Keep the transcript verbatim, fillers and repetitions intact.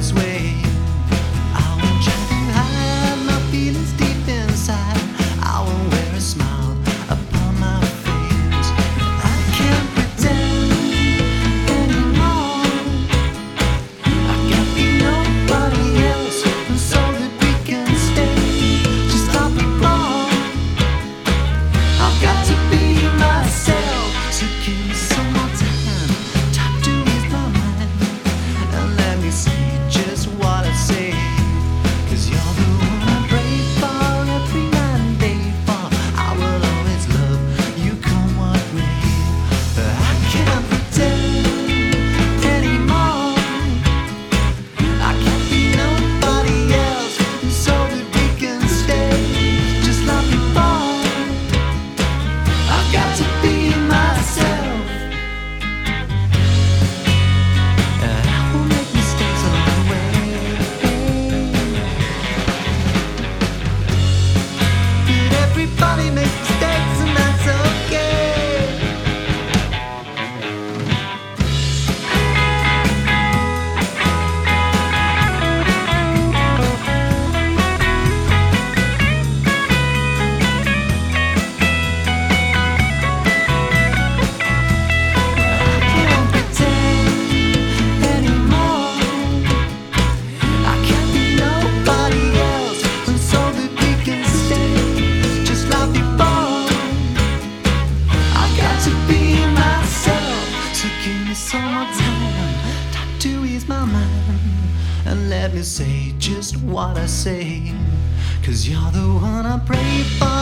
this way. I won't try to hide my feelings deep inside. I won't wear a smile upon my face. I can't pretend anymore. I can't be nobody else, so that we can stay just like before. I've got to be myself, so give me some more time, time to ease my mind, and let me say just what I say. 'Cause you're the one I pray for every night and day for. I will always love you come what may. I can't pretend anymore. I can't be nobody else, so that we can stay just like before. I've got to be myself, and I will make mistakes along the way. But everybody makes mistakes, and that's okay. I can't pretend anymore. I can't be nobody else, and so that we can stay just like before. I've got to be myself, so give me some more time, time to ease my mind, and let me say just what I say. 'Cause you're the one I pray for